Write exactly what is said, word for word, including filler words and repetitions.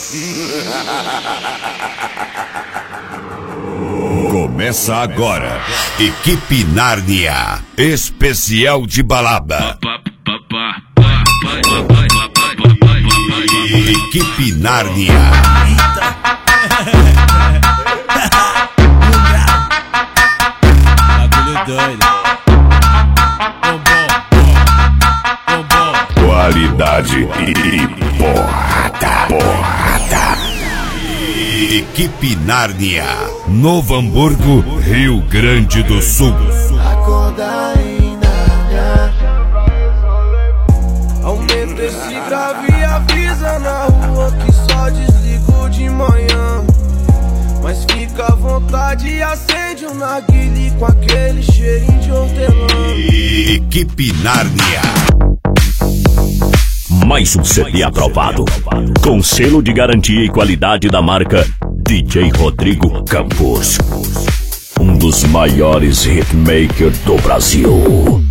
Começa agora, Equipe Nárnia, especial de balada. Equipe Nárnia. Bagulho doido. Qualidade e porrada, porrada. Equipe Nárnia, Novo Hamburgo, Rio Grande do Sul. Acorda em Nárnia. Aumenta esse grave e avisa na rua que só desligo de manhã. Mas fica à vontade e acende um narguile com aquele cheirinho de hortelã. Equipe Nárnia. Mais um C D aprovado, com selo de garantia e qualidade da marca D J Rodrigo Campos, um dos maiores hitmakers do Brasil.